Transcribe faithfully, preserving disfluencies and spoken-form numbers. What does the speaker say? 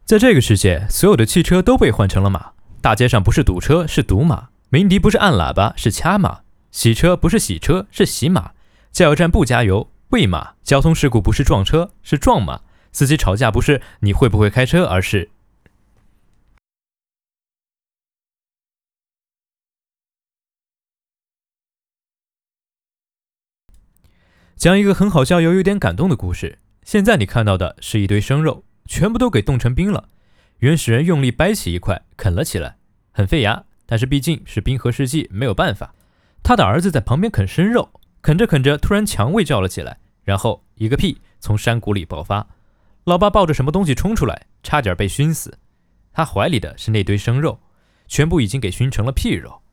在这个世界，所有的汽车都被换成了马，大街上不是堵车是堵马，鸣笛不是按喇叭是掐马，洗车不是洗车是洗马，加油站不加油喂马，交通事故不是撞车是撞马，司机吵架不是你会不会开车，而是讲一个很好笑又有点感动的故事。现在你看到的是一堆生肉，全部都给冻成冰了。原始人用力掰起一块啃了起来，很费牙，但是毕竟是冰河世纪，没有办法。他的儿子在旁边啃生肉，啃着啃着突然肠胃叫了起来，然后一个屁从山谷里爆发。老爸抱着什么东西冲出来，差点被熏死。他怀里的是那堆生肉，全部已经给熏成了屁肉。